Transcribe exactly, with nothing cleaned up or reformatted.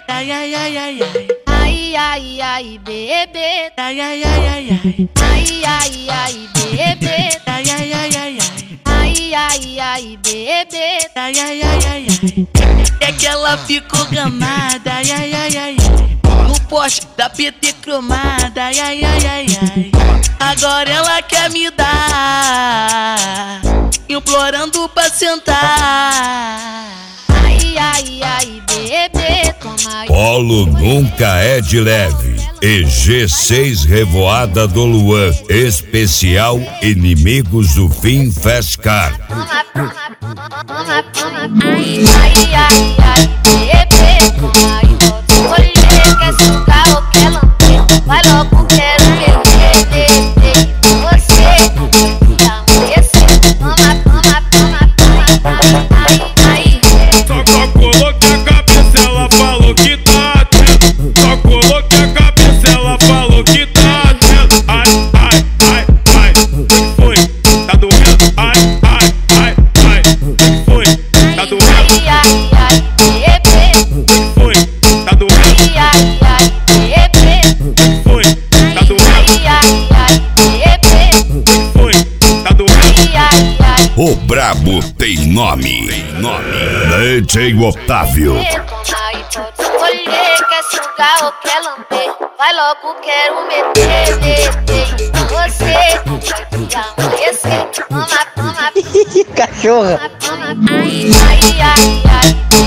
Ai, ai, ai, ai, ai. Ai, ai, ai, bebê. Ai, ai, ai, ai, ai. Ai, ai, ai, bebê. Ai, ai, ai, ai, ai. Ai, ai, ai, bebê. Ai, ai, ai, ai, ai. É que ela ficou gamada. Ai, ai, ai, ai, ai. No poste da P T cromada. Ai, ai, ai, ai, ai. Agora ela quer me dar, implorando pra sentar. Ai, ai, ai, bebê, toma aí. Polo nunca é de leve. E G seis Revoada do Luan. Especial Inimigos do Fim Fescar. Toma, toma, toma, toma, toma. Ai, ai, ai, ai, bebê, toma aí. Pode escolher, quer sugar ou quer lamber. Vai logo, quero meter, meter você. Vai amanhecer. Toma, toma, toma, toma. Ai, ai, Só coloquei a cabeça, ela falou que tá atento. Só coloquei a cabeça, ela falou que tá atento. Ai, ai, ai, ai, o que foi? Tá doendo? Ai, ai, ai, ai, o que foi? Tá doendo? ai, ai, ai, bebê. O que foi? Tá doendo? Ai, ai, ai, bebê. O que foi? Tá doendo? Ai, ai, ai, bebê. O que foi? Tá doendo? Ai, ai, ai. O brabo tem nome. Tem nome. D J Otávio. Toma aí, pode escolher, quer sugar ou quer lamber. Vai logo, quero meter, meter em você. Vai amanhecer. Toma, toma, Cachorra. toma, toma. Ai, ai, ai, ai,